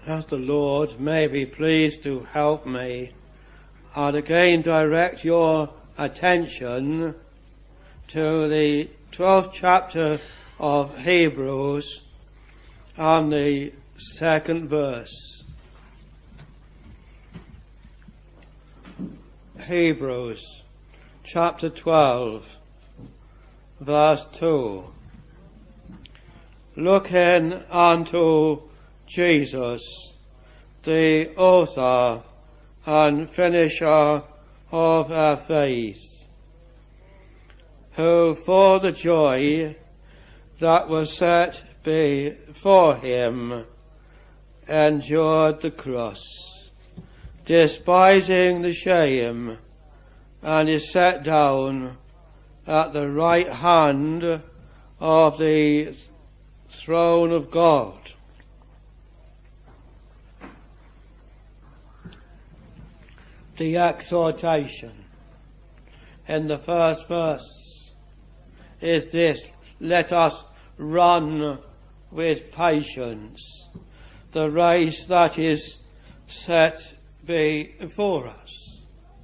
As the Lord may be pleased to help me, I'll again direct your attention to the 12th chapter of Hebrews and the 2nd verse. Hebrews chapter 12, verse 2. Looking unto Jesus, the author and finisher of our faith, who for the joy that was set before him endured the cross, despising the shame, and is set down at the right hand of the throne of God. The exhortation in the first verse is this: let us run with patience the race that is set before us.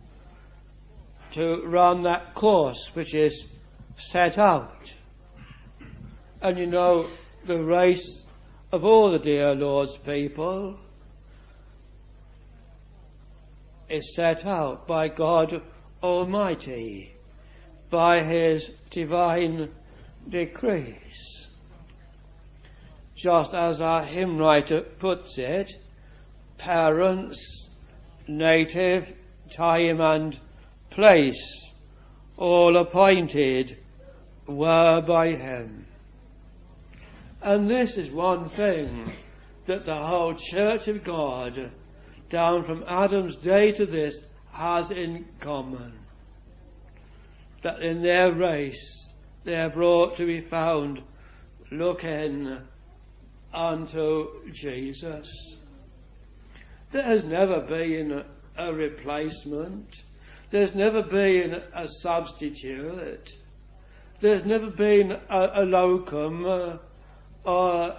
To run that course which is set out. And you know, the race of all the dear Lord's people is set out by God Almighty, by his divine decrees. Just as our hymn writer puts it, parents, native, time and place, all appointed were by him. And this is one thing that the whole Church of God, down from Adam's day to this, has in common. That in their race they are brought to be found looking unto Jesus. There has never been a replacement. There's never been a substitute. There's never been a locum or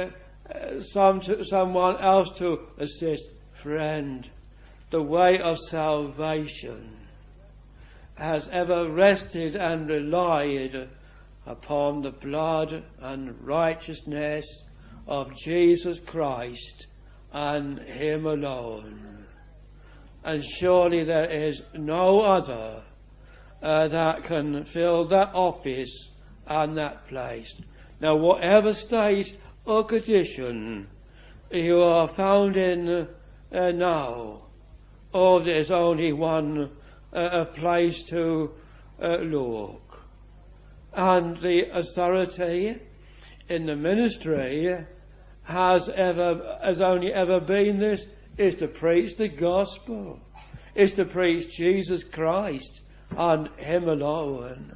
someone else to assist. Friend, the way of salvation has ever rested and relied upon the blood and righteousness of Jesus Christ and him alone. And surely there is no other that can fill that office and that place. Now, whatever state or condition you are found in now, oh, there's only one place to look. And the authority in the ministry has only ever been this, is to preach the gospel, is to preach Jesus Christ and him alone.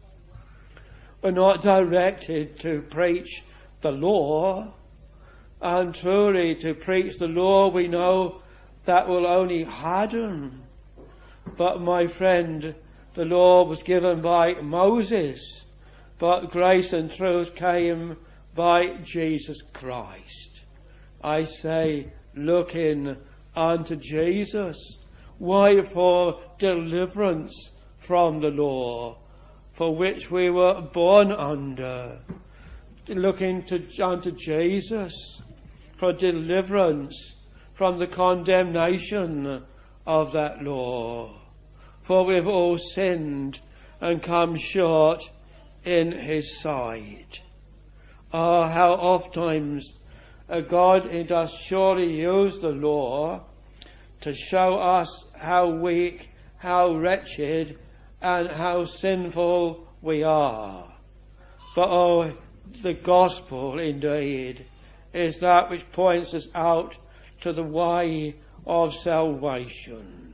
We're not directed to preach the law, and truly to preach the law we know that will only harden. But my friend, the law was given by Moses, but grace and truth came by Jesus Christ. I say, look in unto Jesus. Why? For deliverance from the law, for which we were born under. Looking unto Jesus for deliverance from the condemnation of that law. For we've all sinned and come short in his sight. Oh, how oftentimes God, he does surely use the law to show us how weak, how wretched, and how sinful we are. But oh, the gospel indeed is that which points us out to the way of salvation.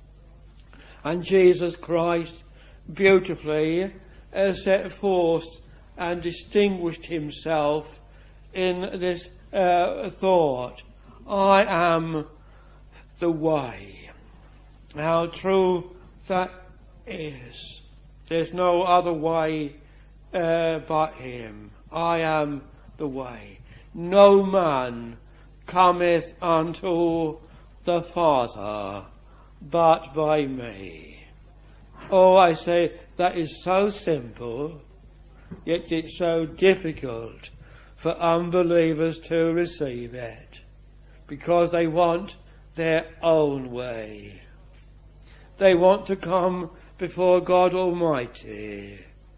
And Jesus Christ beautifully set forth and distinguished himself in this thought: I am the way. How true that is. There's no other way but him. I am the way. No man cometh unto the Father but by me. Oh, I say, that is so simple, yet it's so difficult for unbelievers to receive it, because they want their own way. They want to come before God Almighty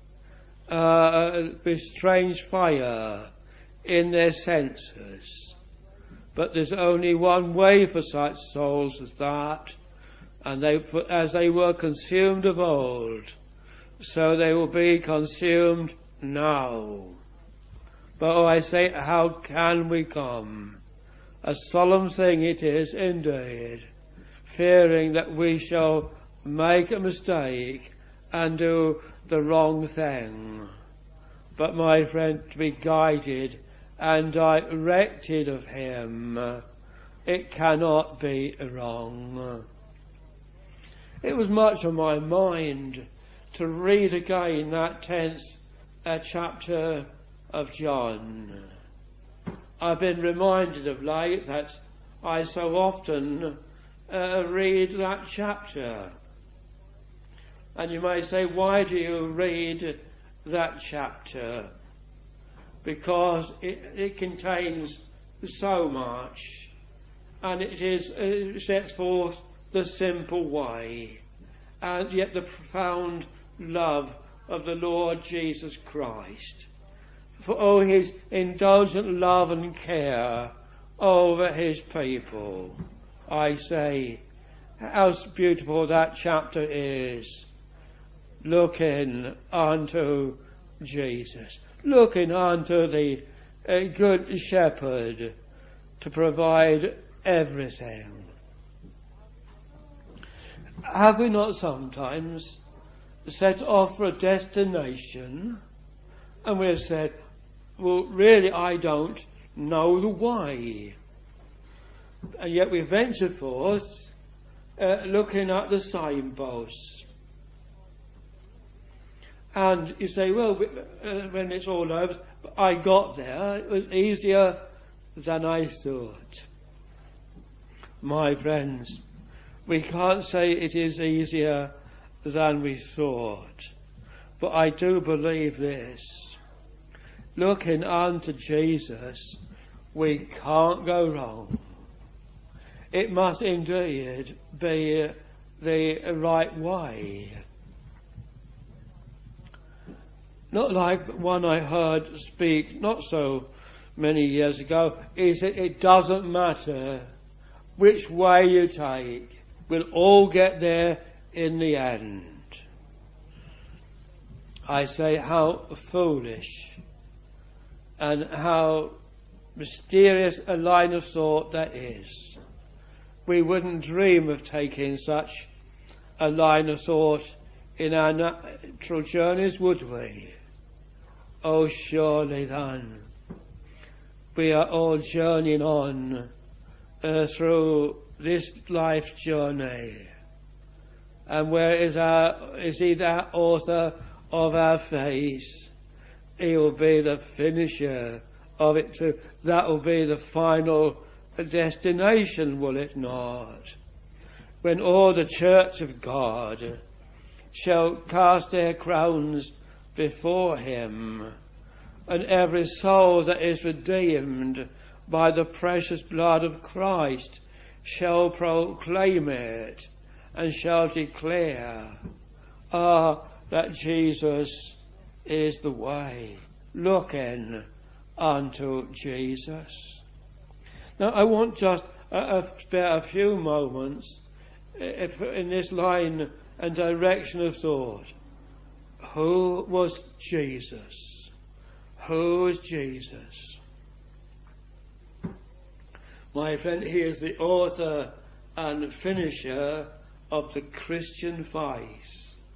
with strange fire in their senses. But there's only one way for such souls as that, and as they were consumed of old, so they will be consumed now. But I say, how can we come? A solemn thing it is indeed, fearing that we shall make a mistake and do the wrong thing. But my friend, to be guided and directed of him, it cannot be wrong. It was much on my mind to read again that 10th chapter of John. I've been reminded of late that I so often read that chapter. And you may say, why do you read that chapter? Because it contains so much, and it sets forth the simple way, and yet the profound love of the Lord Jesus Christ, for his indulgent love and care over his people. I say, how beautiful that chapter is, looking unto Jesus, looking unto the good shepherd to provide everything. Have we not sometimes set off for a destination and we have said, well, really I don't know the way, and yet we venture forth looking at the signposts, and you say, well, when it's all over, I got there, it was easier than I thought. My friends, we can't say it is easier than we thought, but I do believe this. Looking unto Jesus, we can't go wrong. It must indeed be the right way. Not like one I heard speak not so many years ago, is that it doesn't matter which way you take, we'll all get there in the end. I say, how foolish and how mysterious a line of thought that is. We wouldn't dream of taking such a line of thought in our natural journeys, would we? Oh, surely then we are all journeying on through this life journey. And where is he the author of our faith? He will be the finisher of it too. That will be the final destination, will it not? When all the church of God shall cast their crowns before him, and every soul that is redeemed by the precious blood of Christ shall proclaim it and shall declare, that Jesus is the way, looking unto Jesus. Now I want just spare a few moments in this line and direction of thought. Who was Jesus? Who is Jesus? My friend, he is the author and finisher of the Christian faith.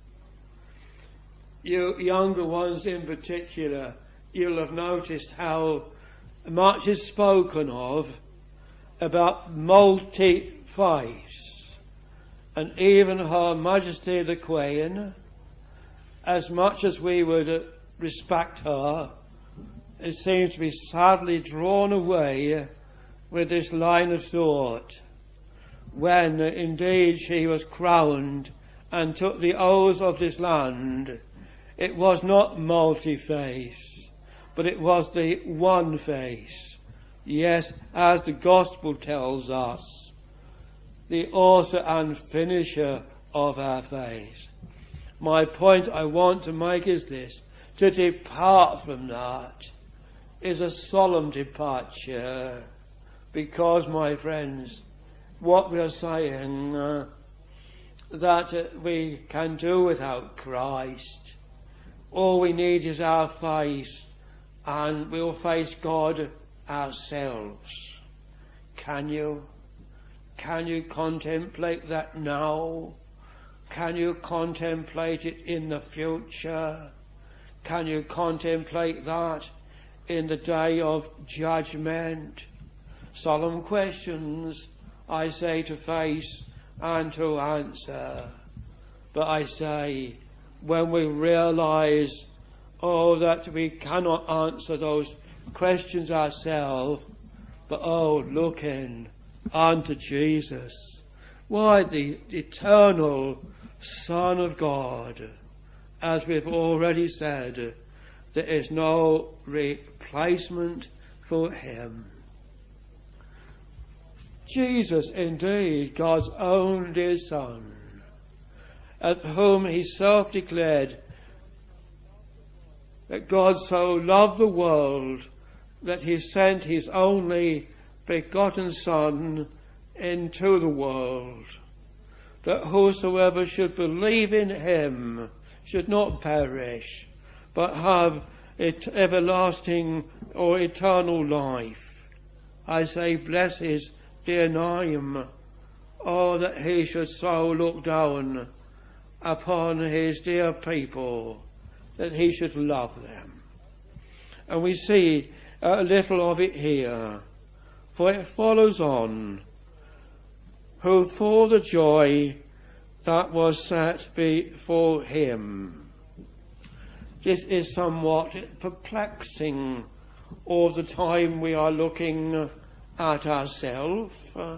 You younger ones in particular, you'll have noticed how much is spoken of about multi-faiths, and even Her Majesty the Queen, as much as we would respect her, it seems to be sadly drawn away with this line of thought. When indeed she was crowned and took the oaths of this land, it was not multi-face, but it was the one face. Yes, as the gospel tells us, the author and finisher of our faith. My point I want to make is this: to depart from that is a solemn departure, because, my friends, what we are saying that we can do without Christ. All we need is our faith, and we'll face God ourselves. Can you? Can you contemplate that now? Can you contemplate it in the future? Can you contemplate that in the day of judgment? Solemn questions, I say, to face and to answer. But I say, when we realize, that we cannot answer those questions ourselves, but looking unto Jesus, why, the eternal Son of God, as we've already said, there is no replacement for him. Jesus, indeed, God's own dear Son, at whom he self-declared that God so loved the world that he sent his only begotten Son into the world, that whosoever should believe in him should not perish, but have everlasting or eternal life. I say, bless his dear name. That he should so look down upon his dear people, that he should love them. And we see a little of it here, for it follows on, who for the joy that was set before him. This is somewhat perplexing all the time we are looking at ourselves.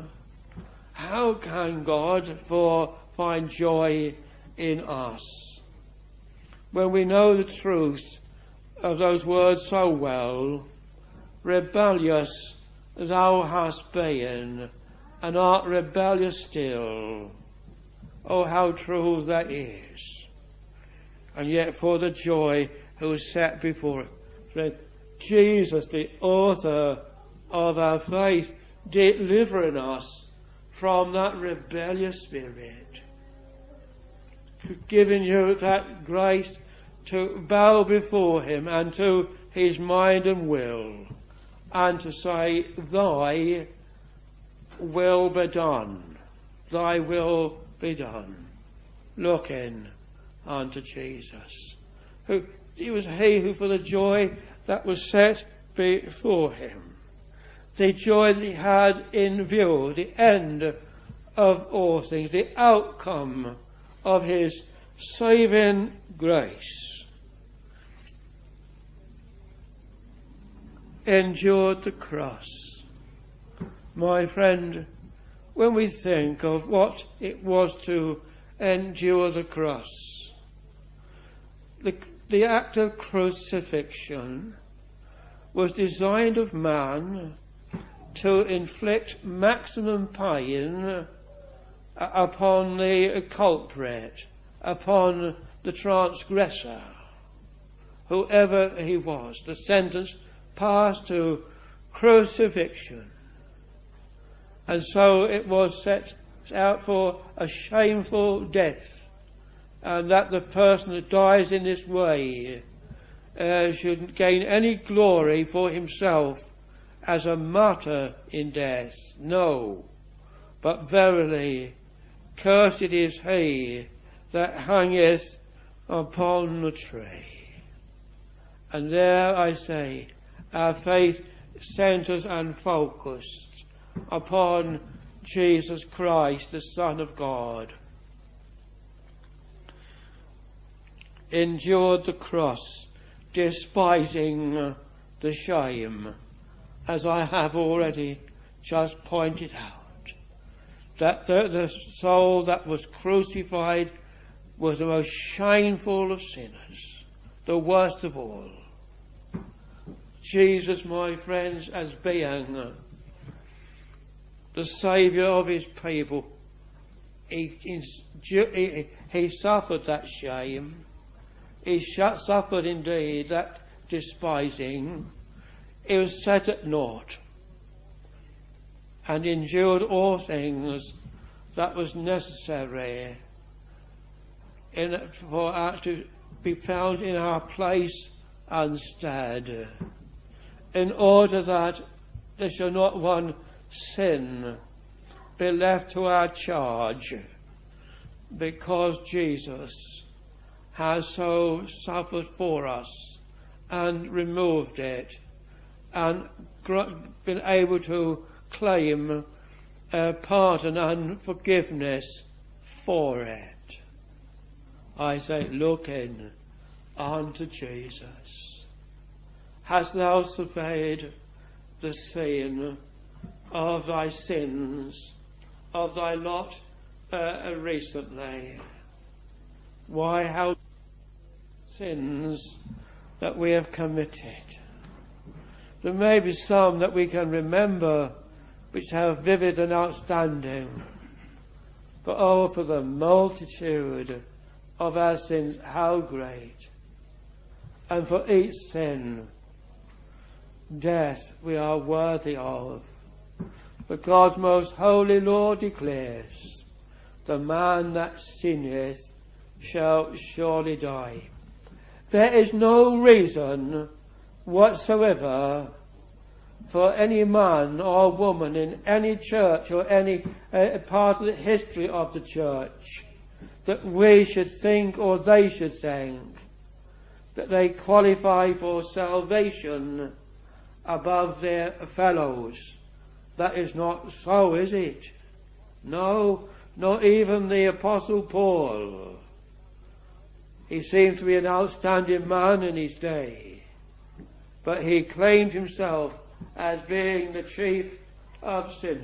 How can God find joy in us when we know the truth of those words so well? Rebellious thou hast been, and art rebellious still. Oh, how true that is. And yet for the joy who was set before it, Jesus, the author of our faith, delivering us from that rebellious spirit, giving you that grace to bow before him and to his mind and will, and to say, thy will be done, thy will be done, looking unto Jesus. He was he who, for the joy that was set before him, the joy that he had in view, the end of all things, the outcome of his saving grace, endured the cross. My friend, when we think of what it was to endure the cross, the act of crucifixion was designed of man to inflict maximum pain upon the culprit, upon the transgressor, whoever he was. The sentence passed to crucifixion. And so it was set out for a shameful death, and that the person that dies in this way shouldn't gain any glory for himself as a martyr in death. No, but verily, cursed is he that hangeth upon the tree. And there, I say, our faith centres and focused upon Jesus Christ, the Son of God. Endured the cross, despising the shame, as I have already just pointed out that the soul that was crucified was the most shameful of sinners, the worst of all. Jesus, my friends, as being the Saviour of his people, he suffered that shame. He suffered indeed that despising. He was set at naught and endured all things that was necessary for us to be found in our place and stead, in order that there shall not one sin be left to our charge, because Jesus has so suffered for us and removed it and been able to claim pardon and forgiveness for it. I say, looking unto Jesus. Hast thou surveyed the scene of thy sins, of thy lot recently? Why, how sins that we have committed. There may be some that we can remember which have vivid and outstanding, but oh, for the multitude of our sins, how great. And for each sin, death we are worthy of. But God's most holy law declares, the man that sinneth shall surely die. There is no reason whatsoever for any man or woman in any church or any part of the history of the church that we should think, or they should think, that they qualify for salvation above their fellows. That is not so, is it? No, not even the Apostle Paul. He seemed to be an outstanding man in his day, but he claimed himself as being the chief of sinners.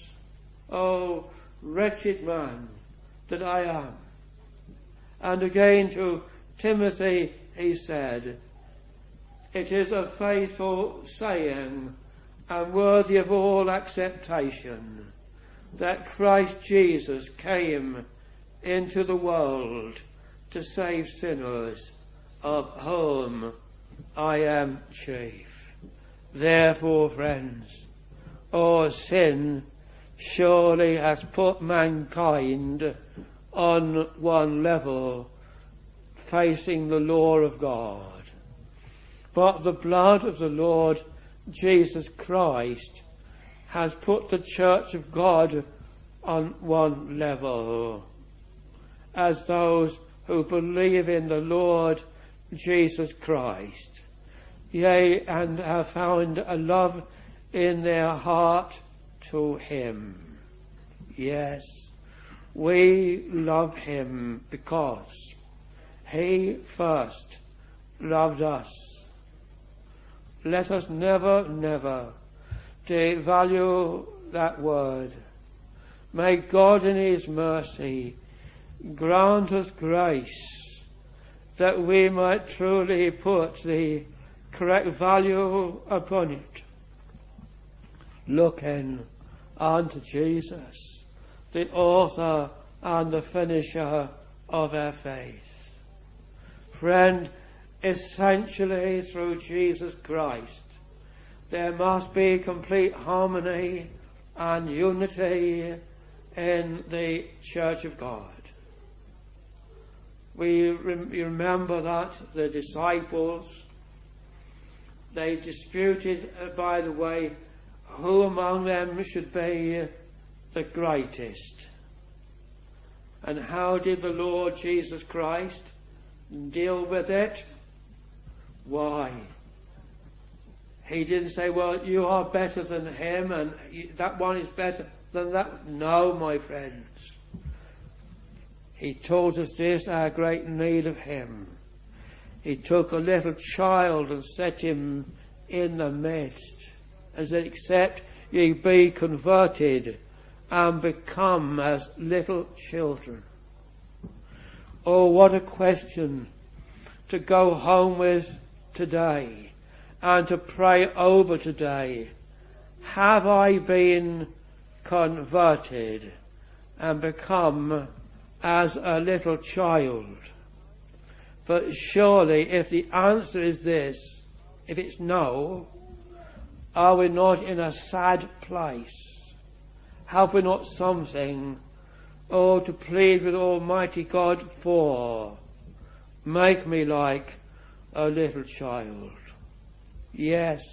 Oh, wretched man that I am. And again to Timothy he said, it is a faithful saying and worthy of all acceptation that Christ Jesus came into the world to save sinners, of whom I am chief. Therefore, friends, all sin surely has put mankind on one level, facing the law of God. But the blood of the Lord Jesus Christ has put the church of God on one level, as those who believe in the Lord Jesus Christ, yea, and have found a love in their heart to him. Yes, we love him because he first loved us. Let us never, never devalue that word. May God in his mercy grant us grace that we might truly put the correct value upon it, looking unto Jesus, the author and the finisher of our faith. Friend, essentially through Jesus Christ there must be complete harmony and unity in the Church of God. We remember that the disciples, they disputed, by the way, who among them should be the greatest. And how did the Lord Jesus Christ deal with it? Why? He didn't say, well, you are better than him and that one is better than that. No, my friends. He told us this, our great need of him. He took a little child and set him in the midst and said, except ye be converted and become as little children. Oh, what a question to go home with today and to pray over today. Have I been converted and become as a little child? But surely if the answer is this, if it's no, are we not in a sad place? Have we not something, to plead with Almighty God for? Make me like a little child. Yes.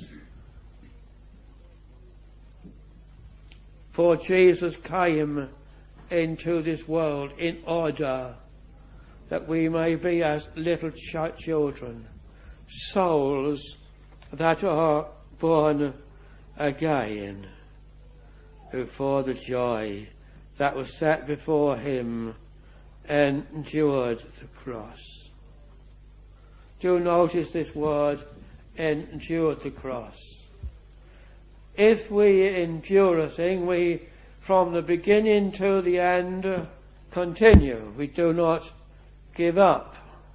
For Jesus came into this world in order that we may be as little children, souls that are born again, who for the joy that was set before him endured the cross. Do notice this word, endured the cross. If we endure a thing, we from the beginning to the end continue. We do not give up.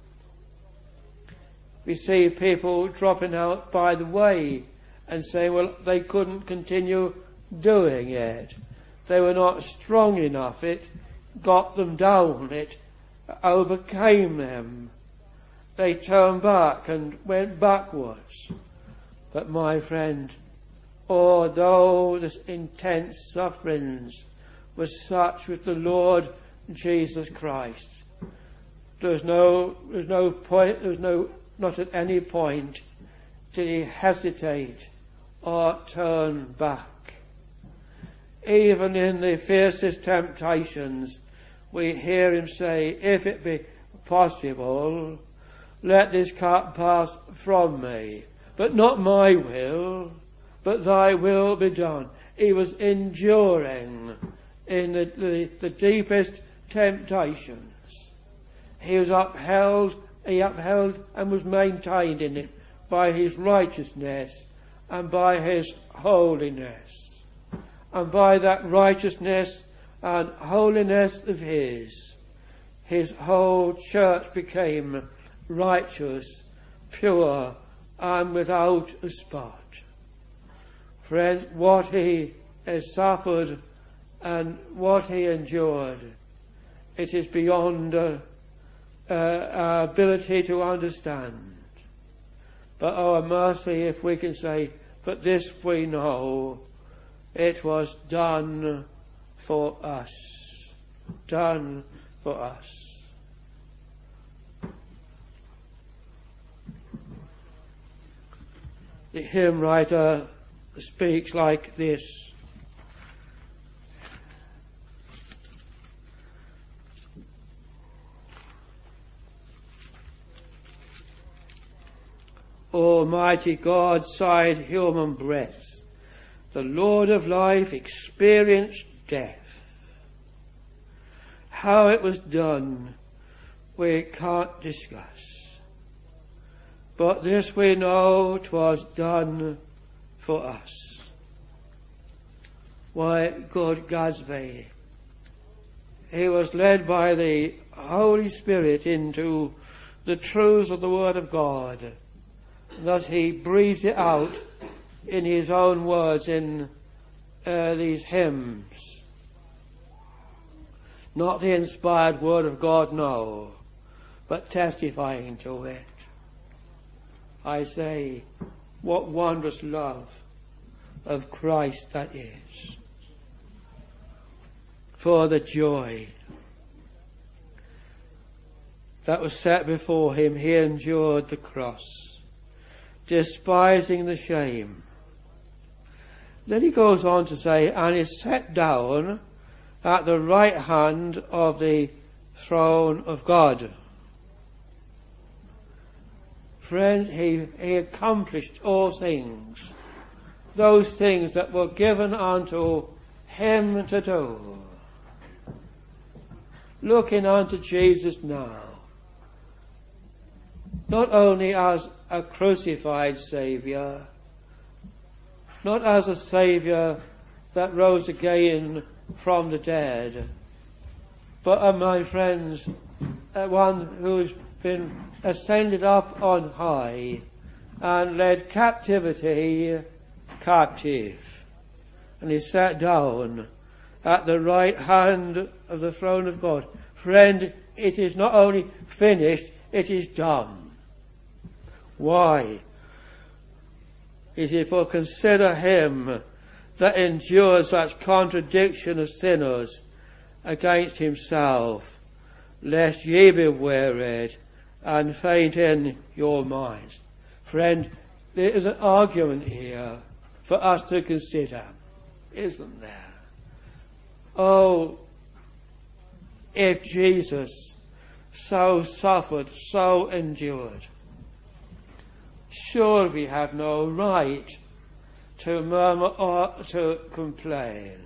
We see people dropping out by the way and say, well, they couldn't continue doing it. They were not strong enough. It got them down. It overcame them. They turned back and went backwards. But my friend, although this intense sufferings was such with the Lord Jesus Christ, not at any point did he hesitate or turn back. Even in the fiercest temptations, we hear him say, if it be possible, let this cup pass from me. But not my will, but thy will be done. He was enduring in the deepest temptations. He upheld and was maintained in it by his righteousness and by his holiness. And by that righteousness and holiness of his whole church became righteous, pure, and without a spot. Friends, what he has suffered and what he endured, it is beyond our ability to understand. But our mercy, if we can say, but this we know, it was done for us. Done for us. The hymn writer speaks like this. Almighty God sighed human breath. The Lord of life experienced death. How it was done, we can't discuss. But this we know, 'twas done for us. Why, good Gadsby, he was led by the Holy Spirit into the truths of the Word of God. Thus he breathed it out in his own words in these hymns. Not the inspired Word of God, no, but testifying to it. I say, what wondrous love of Christ that is. For the joy that was set before him, he endured the cross, despising the shame. Then he goes on to say, and is set down at the right hand of the throne of God. Friends, he accomplished all things, those things that were given unto him to do. Looking unto Jesus now, not only as a crucified Saviour, not as a Saviour that rose again from the dead, but my friends, one who's been ascended up on high and led captivity captive. And he sat down at the right hand of the throne of God. Friend, it is not only finished, it is done. Why? It is for consider him that endures such contradiction of sinners against himself, lest ye be wearied and faint in your minds. Friend, there is an argument here for us to consider, isn't there? Oh, if Jesus so suffered, so endured, sure we have no right to murmur or to complain.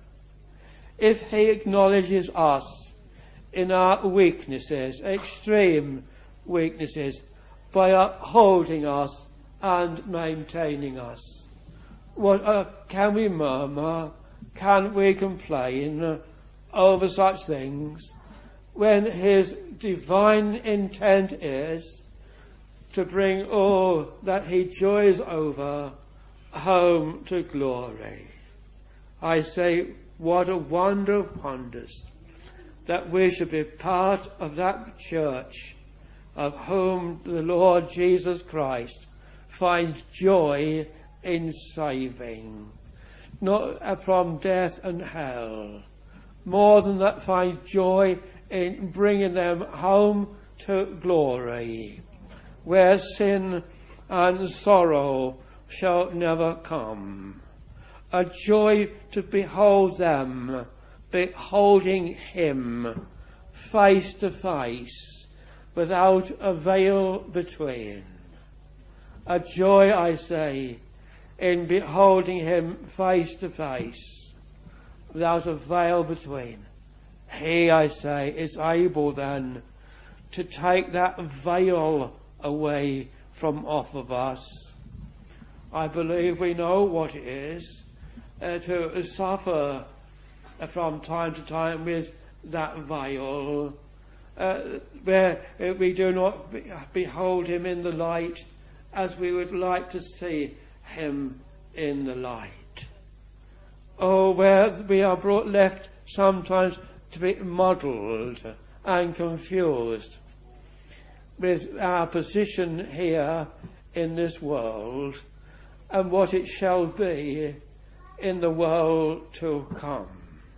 If he acknowledges us in our weaknesses, extreme weaknesses, by upholding us and maintaining us, what can we murmur? Can we complain over such things when his divine intent is to bring all that he joys over home to glory? I say, what a wonder of wonders that we should be part of that church of whom the Lord Jesus Christ finds joy in saving, not from death and hell, more than that finds joy in bringing them home to glory, where sin and sorrow shall never come. A joy to behold them, beholding him face to face, without a veil between. A joy, I say, in beholding him face to face, without a veil between. He, I say, is able then to take that veil away from off of us. I believe we know what it is to suffer from time to time with that veil, where we do not behold him in the light as we would like to see him in the light. Oh, where we are left sometimes to be muddled and confused with our position here in this world and what it shall be in the world to come.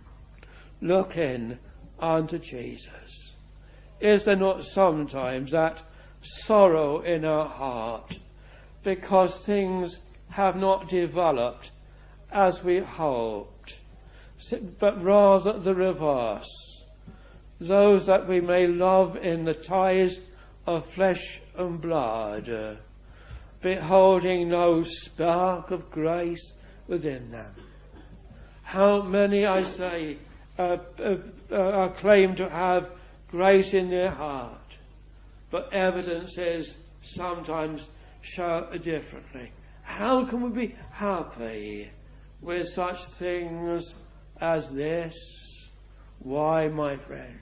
Looking unto Jesus. Is there not sometimes that sorrow in our heart because things have not developed as we hoped, but rather the reverse? Those that we may love in the ties of flesh and blood, beholding no spark of grace within them. How many, I say, claim to have grace in their heart, but evidences sometimes show differently. How can we be happy with such things as this? Why, my friends?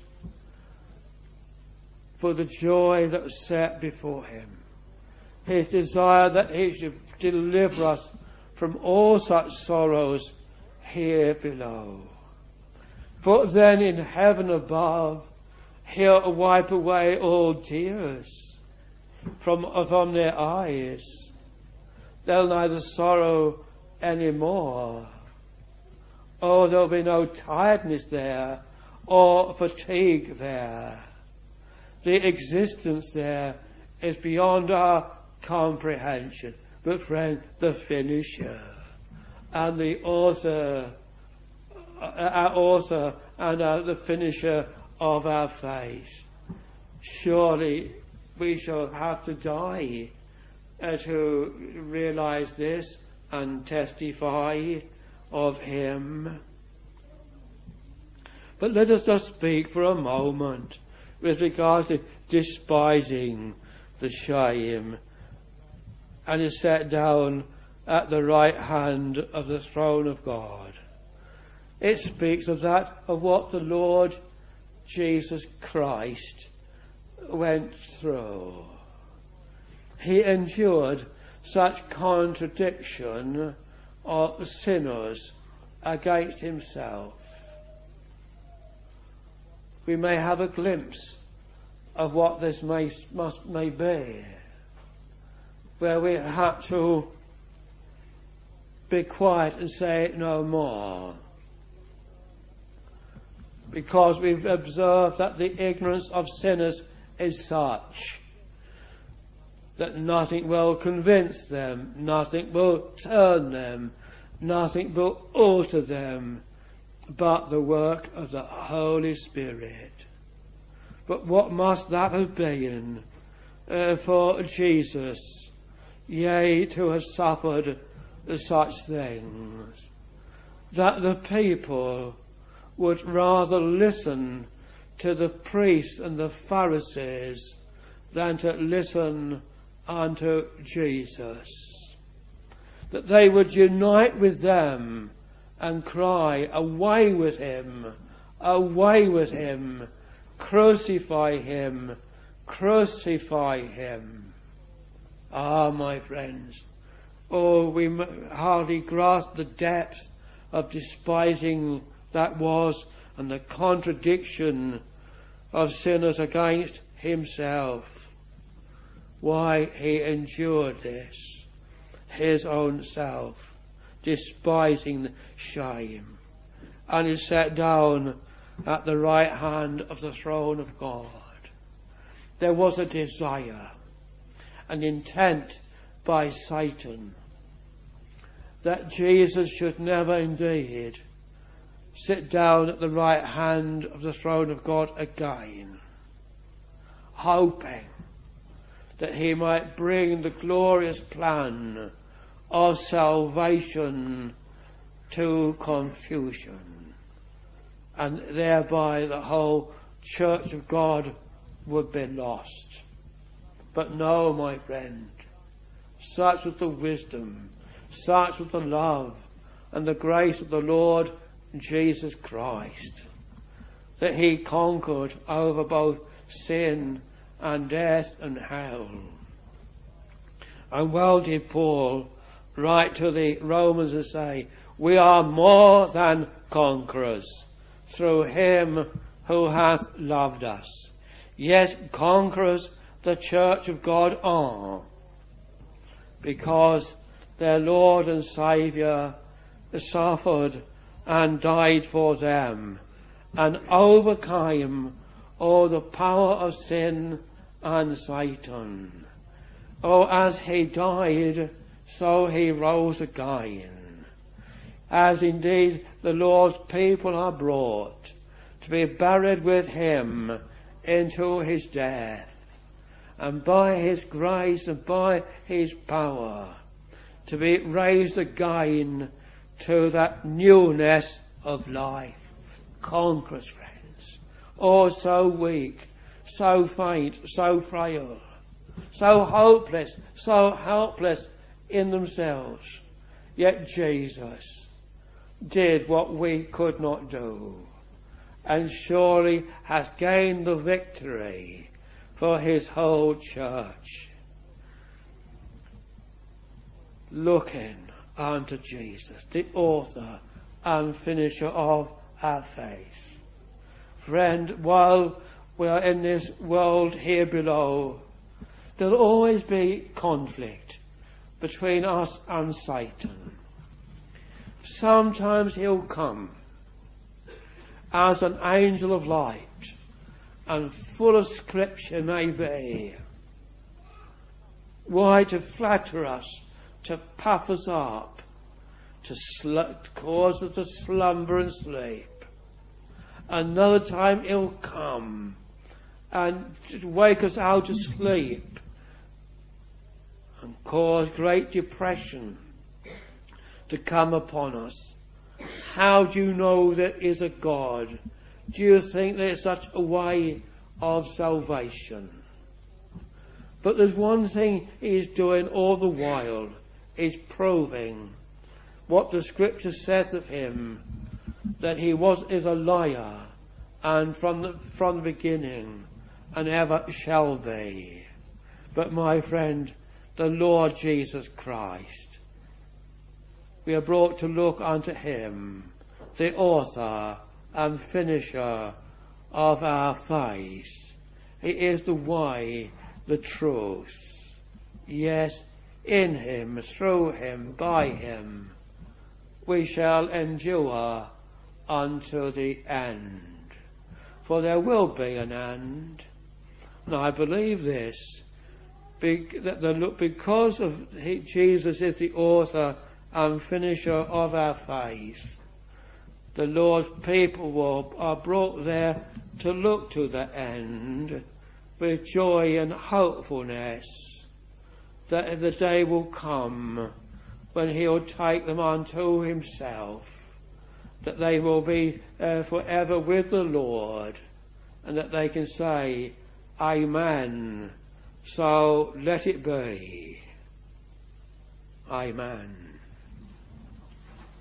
For the joy that was set before him, his desire that he should deliver us from all such sorrows here below. But then in heaven above, he'll wipe away all tears from their eyes. They'll neither sorrow any more. Oh, there'll be no tiredness there or fatigue there. The existence there is beyond our comprehension. But friend, the finisher and the author, our author and the finisher of our faith. Surely we shall have to die to realize this and testify of him. But let us just speak for a moment with regard to despising the shame, and is set down at the right hand of the throne of God. It speaks of what the Lord Jesus Christ went through. He endured such contradiction of sinners against himself. We may have a glimpse of what this may be, where we have to be quiet and say no more, because we've observed that the ignorance of sinners is such that nothing will convince them, nothing will turn them, nothing will alter them but the work of the Holy Spirit. But what must that have been for Jesus, yea, to have suffered such things, that the people would rather listen to the priests and the Pharisees than to listen unto Jesus, that they would unite with them and cry, away with him, crucify him, crucify him. Ah, my friends, we hardly grasp the depth of despising that was, and the contradiction of sinners against himself. Why he endured this, his own self, despising the shame, and is set down at the right hand of the throne of God. There was a desire, an intent by Satan, that Jesus should never indeed sit down at the right hand of the throne of God again, hoping that he might bring the glorious plan of salvation to confusion, and thereby the whole church of God would be lost. But no, my friend, such was the wisdom, such was the love and the grace of the Lord Jesus Christ, that he conquered over both sin and death and hell. And well did Paul write to the Romans and say, we are more than conquerors through him who hath loved us. Yes, conquerors the church of God are, because their Lord and Saviour suffered and died for them, and overcame all the power of sin and Satan. Oh, as he died, so he rose again. As indeed the Lord's people are brought to be buried with him into his death, and by his grace and by his power to be raised again to that newness of life. Conquerors, friends, oh, so weak, so faint, so frail, so hopeless, so helpless in themselves, yet Jesus did what we could not do, and surely has gained the victory for his whole church. Looking unto Jesus, the author and finisher of our faith. Friend, while we are in this world here below, there'll always be conflict between us and Satan. Sometimes he'll come as an angel of light, and full of scripture may be. Why? To flatter us, to puff us up, to cause us to slumber and sleep. Another time he'll come and wake us out of sleep and cause great depression to come upon us. How do you know there is a God? Do you think there's such a way of salvation? But there's one thing he is doing all the while, is proving what the Scripture says of him, that he is a liar, and from the beginning, and ever shall be. But my friend, the Lord Jesus Christ, we are brought to look unto him, the author and finisher of our faith. He is the way, the truth. Yes, in him, through him, by him, we shall endure unto the end. For there will be an end. And I believe this, because Jesus is the author and finisher of our faith, the Lord's people are brought there to look to the end with joy and hopefulness that the day will come when he'll take them unto himself, that they will be forever with the Lord, and that they can say, Amen, so let it be. Amen.